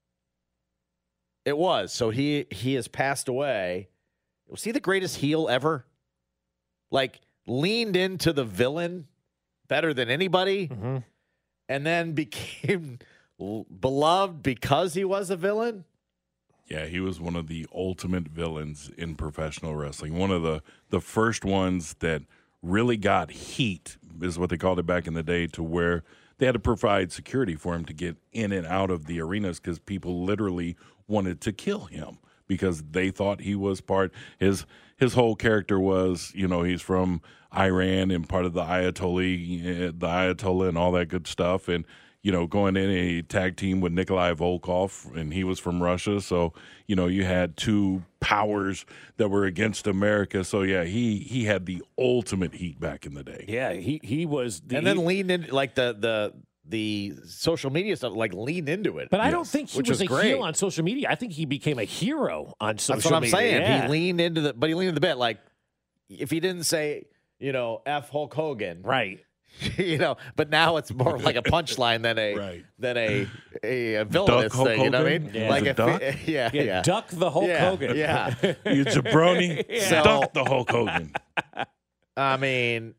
Speaker 4: it was. So he has passed away. Was he the greatest heel ever? Like, leaned into the villain better than anybody, and then became beloved because he was a villain?
Speaker 7: Yeah, he was one of the ultimate villains in professional wrestling. One of the first ones that really got heat, is what they called it back in the day, to where they had to provide security for him to get in and out of the arenas because people literally wanted to kill him because they thought he was part. His whole character was, he's from Iran and part of the Ayatollah and all that good stuff. And, going in a tag team with Nikolai Volkov, and he was from Russia. So, you had two powers that were against America. So, yeah, he had the ultimate heat back in the day.
Speaker 5: Yeah, he was.
Speaker 4: And then leaned in, like the social media stuff, like leaned into it.
Speaker 5: But I don't think he was a
Speaker 4: great.
Speaker 5: heel on social media. I think he became a hero on social media.
Speaker 4: That's what I'm saying.
Speaker 5: Yeah.
Speaker 4: He leaned into the bit. Like, if he didn't say, F Hulk Hogan.
Speaker 5: Right.
Speaker 4: But now it's more like a punchline than a villainous
Speaker 7: Hulk
Speaker 4: thing. You know what I mean?
Speaker 5: Yeah.
Speaker 4: Like
Speaker 7: Duck?
Speaker 4: yeah.
Speaker 5: Duck the Hulk Hogan.
Speaker 4: Yeah.
Speaker 7: You jabroni, duck the Hulk Hogan.
Speaker 4: I mean,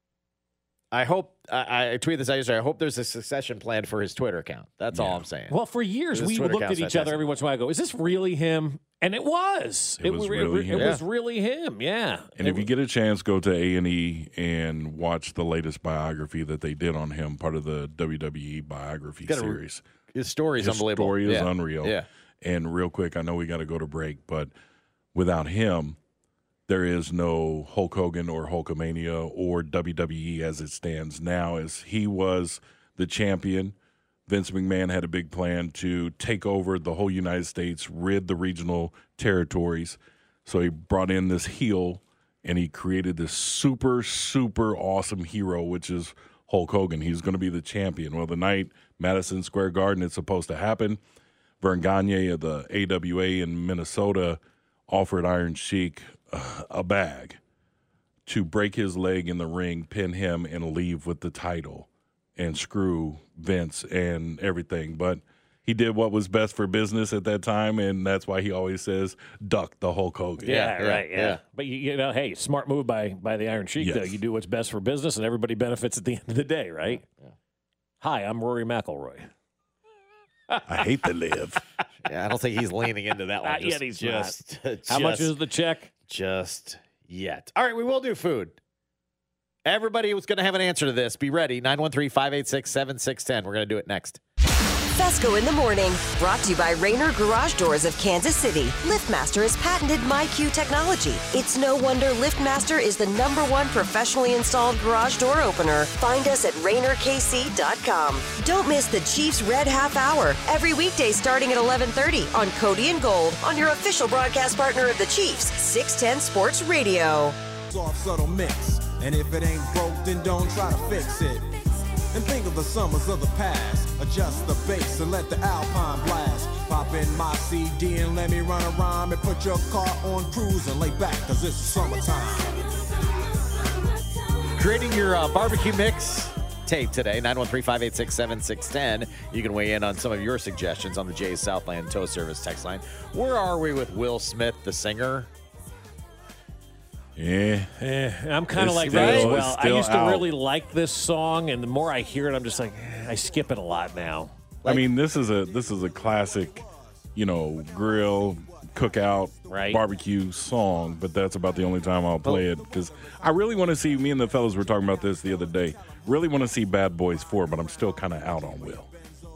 Speaker 4: I hope I tweeted this out yesterday. I hope there's a succession plan for his Twitter account. That's all I'm saying.
Speaker 5: Well, for years
Speaker 4: His
Speaker 5: we
Speaker 4: Twitter
Speaker 5: looked at
Speaker 4: account's
Speaker 5: each other
Speaker 4: fantastic.
Speaker 5: every once in a while and go, is this really him? And it was.
Speaker 7: It was really him.
Speaker 5: It was really him, yeah.
Speaker 7: And if you get a chance, go to A&E and watch the latest biography that they did on him, part of the WWE biography series.
Speaker 4: His story is unbelievable.
Speaker 7: His story is unreal.
Speaker 4: Yeah.
Speaker 7: And real quick, I know we got to go to break, but without him, there is no Hulk Hogan or Hulkamania or WWE as it stands now. As he was the champion, Vince McMahon had a big plan to take over the whole United States, rid the regional territories. So he brought in this heel, and he created this super, super awesome hero, which is Hulk Hogan. He's going to be the champion. Well, the night Madison Square Garden it's supposed to happen, Vern Gagne of the AWA in Minnesota offered Iron Sheik a bag to break his leg in the ring, pin him, and leave with the title and screw Vince and everything. But he did what was best for business at that time, and that's why he always says, duck the Hulk Hogan.
Speaker 5: Yeah. But, hey, smart move by the Iron Sheik, though.
Speaker 7: Yes.
Speaker 5: You do what's best for business, and everybody benefits at the end of the day, right?
Speaker 4: Yeah.
Speaker 5: Hi, I'm Rory McIlroy.
Speaker 7: I hate to live.
Speaker 4: Yeah, I don't think he's leaning into that one.
Speaker 5: Not yet, he's
Speaker 4: just,
Speaker 5: How much is the check?
Speaker 4: Just yet. All right, we will do food. Everybody who's going to have an answer to this, be ready. 913-586-7610. We're going to do it next.
Speaker 8: Fesco in the Morning, brought to you by Rainer Garage Doors of Kansas City. LiftMaster has patented MyQ technology. It's no wonder LiftMaster is the #1 professionally installed garage door opener. Find us at RainerKC.com. Don't miss the Chiefs Red Half Hour every weekday starting at 11:30 on Cody and Gold on your official broadcast partner of the Chiefs, 610 Sports Radio.
Speaker 16: Soft, subtle mix. And if it ain't broke, then don't try to fix it. And think of the summers of the past. Adjust the bass and let the Alpine blast. Pop in my CD and let me run a rhyme and put your car on cruise and lay back, cause it's summertime.
Speaker 4: Creating your barbecue mix tape today, 913-586-7610. You can weigh in on some of your suggestions on the Jay's Southland Tow Service text line. Where are we with Will Smith, the singer?
Speaker 7: Yeah.
Speaker 5: I'm kind of like that as well. I used to really like this song, and the more I hear it, I'm just like, I skip it a lot now.
Speaker 7: I mean, this is a classic, grill, cookout, barbecue song, but that's about the only time I'll play it because I really want to see, me and the fellas were talking about this the other day, really want to see Bad Boys 4, but I'm still kind of out on Will.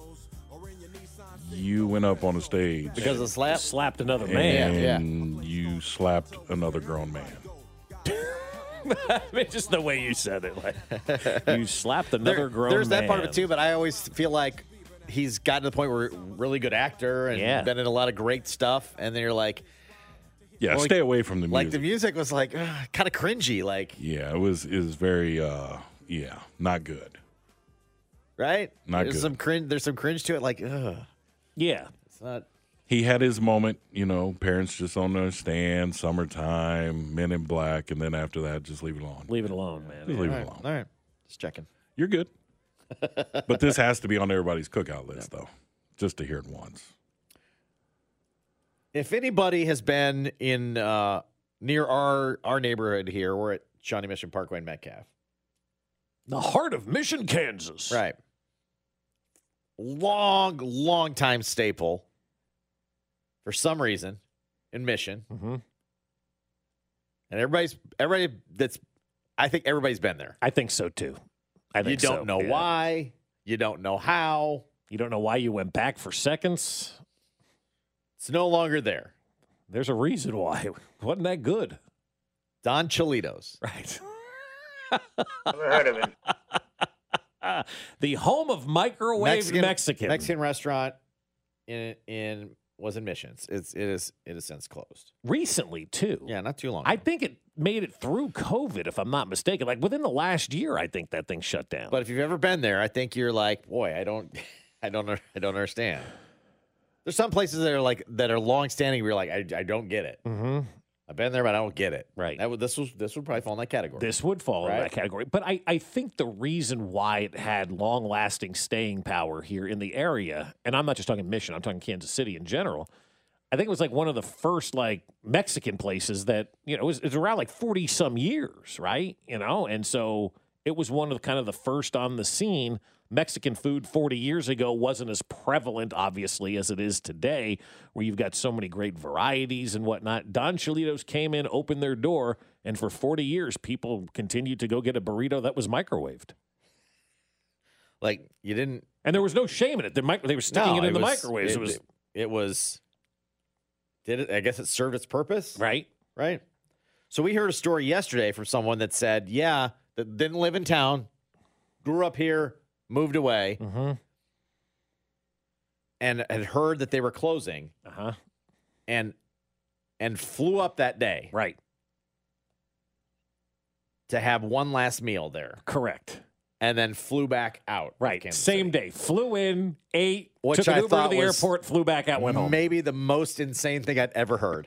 Speaker 7: You went up on the stage.
Speaker 4: Because of slap?
Speaker 5: Slapped another man.
Speaker 7: And you slapped another grown man.
Speaker 5: I mean, just the way you said it. Like, you slapped another grown man.
Speaker 4: There's that part of it, too, but I always feel like he's gotten to the point where really good actor and been in a lot of great stuff, and then you're like...
Speaker 7: Yeah, stay away from the music.
Speaker 4: Like, the music was, like, kind of cringy, like...
Speaker 7: Yeah, it was very, not good.
Speaker 4: Right?
Speaker 7: Not
Speaker 4: There's
Speaker 7: good.
Speaker 4: There's some cringe to it, like, ugh.
Speaker 5: Yeah.
Speaker 4: It's not...
Speaker 7: He had his moment, parents just don't understand, summertime, Men in Black, and then after that, just leave it alone.
Speaker 5: Leave it alone, man.
Speaker 7: Just leave it alone.
Speaker 4: All right. Just checking.
Speaker 7: You're good. But this has to be on everybody's cookout list, though, just to hear it once.
Speaker 4: If anybody has been in near our neighborhood here, we're at Shawnee Mission Parkway in Metcalf.
Speaker 5: The heart of Mission, Kansas.
Speaker 4: Right. Long time staple for some reason in Mission.
Speaker 5: Mm-hmm.
Speaker 4: And I think everybody's been there.
Speaker 5: I think so, too. I think
Speaker 4: you don't know why. You don't know how.
Speaker 5: You don't know why you went back for seconds.
Speaker 4: It's no longer there.
Speaker 5: There's a reason why. It wasn't that good.
Speaker 4: Don Cholitos.
Speaker 5: Right.
Speaker 17: Never heard of him.
Speaker 5: The home of microwave Mexican.
Speaker 4: Mexican restaurant was in Mission. It is since closed.
Speaker 5: Recently, too.
Speaker 4: Yeah, not too long
Speaker 5: I
Speaker 4: ago.
Speaker 5: think it made it through COVID, if I'm not mistaken. Like within the last year, I think that thing shut down.
Speaker 4: But if you've ever been there, I think you're like, boy, I don't understand. There's some places that are long standing where you're like, I don't get it.
Speaker 5: Mm-hmm.
Speaker 4: I've been there, but I don't get it.
Speaker 5: Right.
Speaker 4: This would probably fall in that category.
Speaker 5: This would fall in
Speaker 4: Right?
Speaker 5: that category. But I think the reason why it had long-lasting staying power here in the area, and I'm not just talking Mission, I'm talking Kansas City in general, I think it was like one of the first like Mexican places that, you know, it's around like 40-some years, right? You know, and so it was one of kind of the first on the scene. Mexican food 40 years ago wasn't as prevalent, obviously, as it is today, where you've got so many great varieties and whatnot. Don Cholitos came in, opened their door, and for 40 years, people continued to go get a burrito that was microwaved.
Speaker 4: Like, you didn't...
Speaker 5: And there was no shame in it. They were sticking it in the microwaves.
Speaker 4: I guess it served its purpose?
Speaker 5: Right.
Speaker 4: Right. So we heard a story yesterday from someone that said, that didn't live in town, grew up here, moved away, and had heard that they were closing, and flew up that day,
Speaker 5: right,
Speaker 4: to have one last meal there,
Speaker 5: correct,
Speaker 4: and then flew back out,
Speaker 5: right, same day, flew in, ate, took an Uber to the airport, flew back out, went home.
Speaker 4: Maybe the most insane thing I'd ever heard.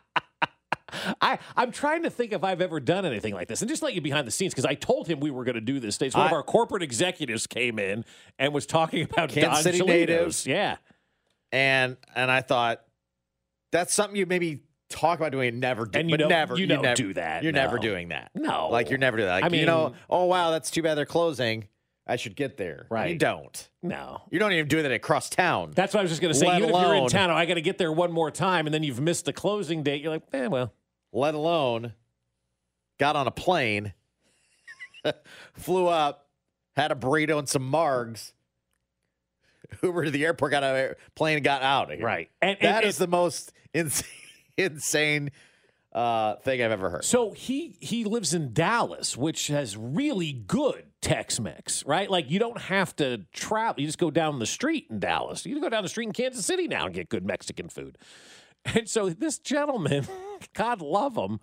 Speaker 5: I'm trying to think if I've ever done anything like this. And just let you behind the scenes, because I told him we were going to do this today. So one of our corporate executives came in and was talking about
Speaker 4: Kansas City
Speaker 5: Don Cholitos.
Speaker 4: natives.
Speaker 5: Yeah.
Speaker 4: And I thought, that's something you maybe talk about doing and never do.
Speaker 5: And
Speaker 4: you
Speaker 5: don't
Speaker 4: never
Speaker 5: do that.
Speaker 4: You're
Speaker 5: no.
Speaker 4: never doing that.
Speaker 5: No.
Speaker 4: Like, you're never doing that. Like,
Speaker 5: I mean,
Speaker 4: oh, wow, that's too bad they're closing. I should get there.
Speaker 5: Right.
Speaker 4: You don't.
Speaker 5: No.
Speaker 4: You don't even do that across town.
Speaker 5: That's what I was just going to say.
Speaker 4: Let
Speaker 5: Even if you're in
Speaker 4: alone-
Speaker 5: town, I got to get there one more time, and then you've missed the closing date. You're like, well.
Speaker 4: Let alone got on a plane, flew up, had a burrito and some margs, Uber to the airport, got on a plane, and got out of here.
Speaker 5: Right.
Speaker 4: That is the most insane thing I've ever heard.
Speaker 5: So he lives in Dallas, which has really good Tex-Mex, right? Like, you don't have to travel. You just go down the street in Dallas. You can go down the street in Kansas City now and get good Mexican food. And so this gentleman, God love him,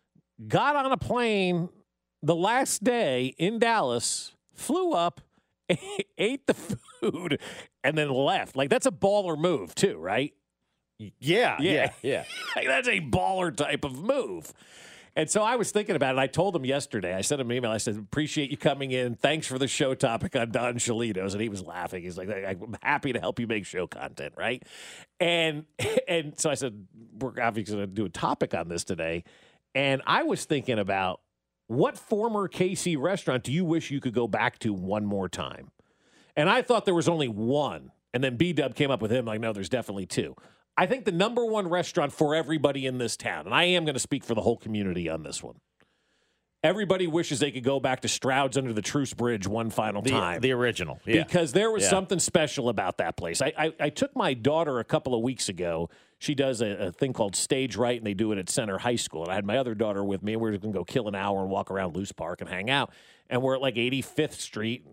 Speaker 5: got on a plane the last day in Dallas, flew up, ate the food, and then left. Like, that's a baller move too, right?
Speaker 4: Yeah.
Speaker 5: Like, that's a baller type of move. And so I was thinking about it. I told him yesterday. I sent him an email. I said, appreciate you coming in. Thanks for the show topic on Don Cholitos. And he was laughing. He's like, I'm happy to help you make show content, right? And so I said, we're obviously going to do a topic on this today. And I was thinking about, what former KC restaurant do you wish you could go back to one more time? And I thought there was only one. And then B-Dub came up with him like, no, there's definitely two. I think the number one restaurant for everybody in this town, and I am going to speak for the whole community on this one. Everybody wishes they could go back to Stroud's under the Truce Bridge one final time.
Speaker 4: The original. Yeah.
Speaker 5: Because there was something special about that place. I took my daughter a couple of weeks ago. She does a thing called Stage Right, and they do it at Center High School. And I had my other daughter with me, and we were going to go kill an hour and walk around Loose Park and hang out. And we're at like 85th Street,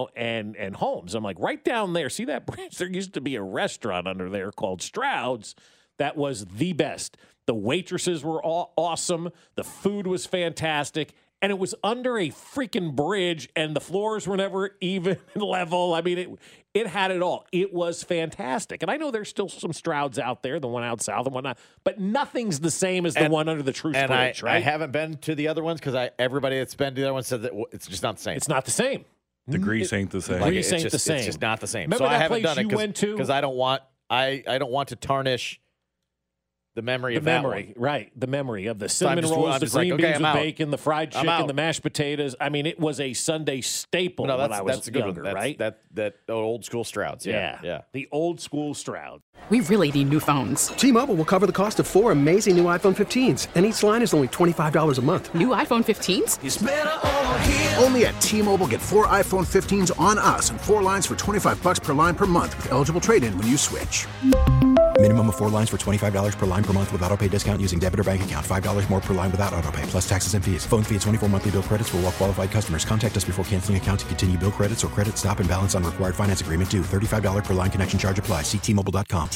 Speaker 5: and Holmes. I'm like, right down there, see that bridge? There used to be a restaurant under there called Stroud's that was the best. The waitresses were all awesome. The food was fantastic. And it was under a freaking bridge, and the floors were never even level. I mean, it had it all. It was fantastic. And I know there's still some Stroud's out there, the one out south and whatnot, but nothing's the same as the one under the Truce Bridge, right?
Speaker 4: I haven't been to the other ones because everybody that's been to the other ones said that it's just not the same.
Speaker 5: It's not the same.
Speaker 7: The grease ain't the same.
Speaker 5: Grease ain't the same.
Speaker 4: It's just not the same.
Speaker 5: Remember
Speaker 4: so
Speaker 5: that
Speaker 4: I haven't
Speaker 5: place
Speaker 4: done it
Speaker 5: you went to?
Speaker 4: because I don't want to tarnish The memory of
Speaker 5: right? The memory of the cinnamon
Speaker 4: just-
Speaker 5: rolls,
Speaker 4: I'm
Speaker 5: the
Speaker 4: just like,
Speaker 5: green
Speaker 4: okay,
Speaker 5: beans
Speaker 4: I'm
Speaker 5: with
Speaker 4: out.
Speaker 5: bacon, the fried
Speaker 4: I'm
Speaker 5: chicken,
Speaker 4: out.
Speaker 5: the mashed potatoes. I mean, it was a Sunday staple
Speaker 4: No,
Speaker 5: when I was
Speaker 4: that's a good
Speaker 5: younger,
Speaker 4: one.
Speaker 5: right?
Speaker 4: That old school Strouds. Yeah.
Speaker 5: The old school Stroud.
Speaker 10: We really need new phones.
Speaker 11: T-Mobile will cover the cost of 4 amazing new iPhone 15s, and each line is only $25 a month.
Speaker 10: New iPhone 15s?
Speaker 2: It's better over here. Only at T-Mobile, get 4 iPhone 15s on us and 4 lines for $25 per line per month with eligible trade-in when you switch.
Speaker 3: Minimum of 4 lines for $25 per line per month with autopay discount using debit or bank account. $5 more per line without autopay, plus taxes and fees. Phone fee at 24 monthly bill credits for well-qualified customers. Contact us before canceling account to continue bill credits or credit stop and balance on required finance agreement due. $35 per line connection charge applies. See T-Mobile.com.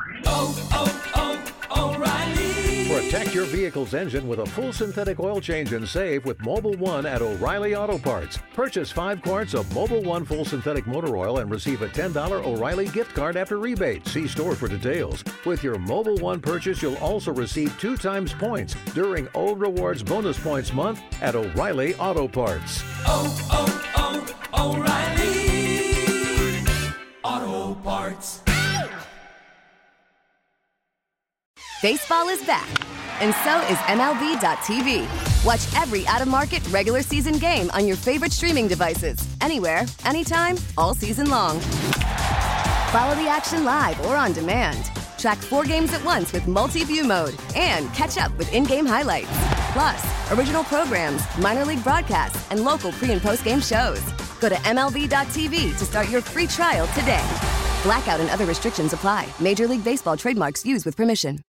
Speaker 18: Protect your vehicle's engine with a full synthetic oil change and save with Mobile One at O'Reilly Auto Parts. Purchase 5 quarts of Mobile One full synthetic motor oil and receive a $10 O'Reilly gift card after rebate. See store for details. With your Mobile One purchase, you'll also receive 2 times points during O Rewards Bonus Points Month at O'Reilly Auto Parts.
Speaker 19: O'Reilly Auto Parts.
Speaker 20: Baseball is back, and so is MLB.tv. Watch every out-of-market regular season game on your favorite streaming devices, anywhere, anytime, all season long. Follow the action live or on demand. Track 4 games at once with multi-view mode and catch up with in-game highlights. Plus, original programs, minor league broadcasts, and local pre- and post-game shows. Go to MLB.tv to start your free trial today. Blackout and other restrictions apply. Major League Baseball trademarks used with permission.